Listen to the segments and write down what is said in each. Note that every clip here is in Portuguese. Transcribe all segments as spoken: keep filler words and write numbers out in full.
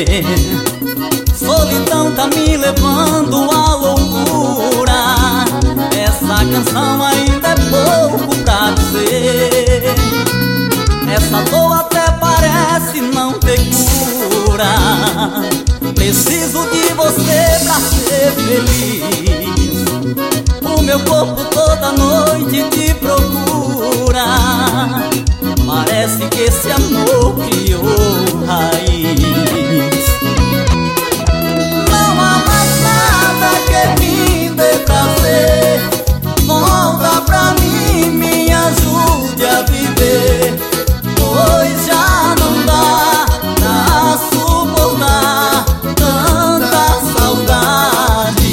prazer. Solidão tá me levando à loucura. Essa canção ainda é pouco pra dizer. Essa dor até parece não ter cura. Preciso de você pra ser feliz. O meu corpo toda noite te procura. Parece que esse amor criou raiz. Não há mais nada que me dê prazer. Volta pra mim, me ajude a viver, pois já não dá pra suportar tanta saudade.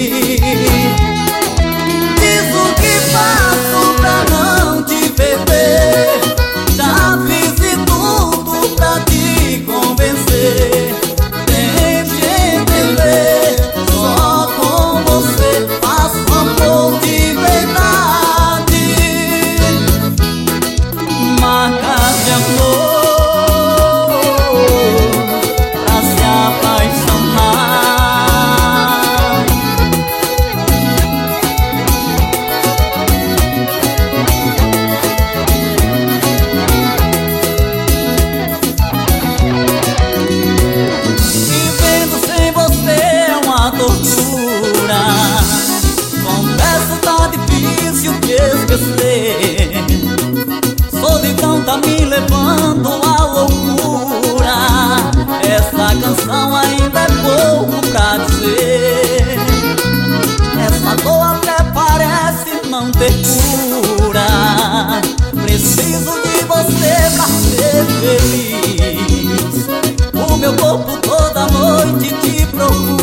Diz o que faço pra não te perder. Já fiz de tudo pra te convencer. Tente entender, só com você faço amor de verdade. Marcas de amor pra se apaixonar. Vivendo sem você é uma tortura. Confesso, tá difícil te esquecer. Solidão tá me levando à loucura. Essa canção ainda é pouco pra dizer. Essa dor até parece não ter cura. Preciso de você pra ser feliz. O meu corpo toda noite te procura.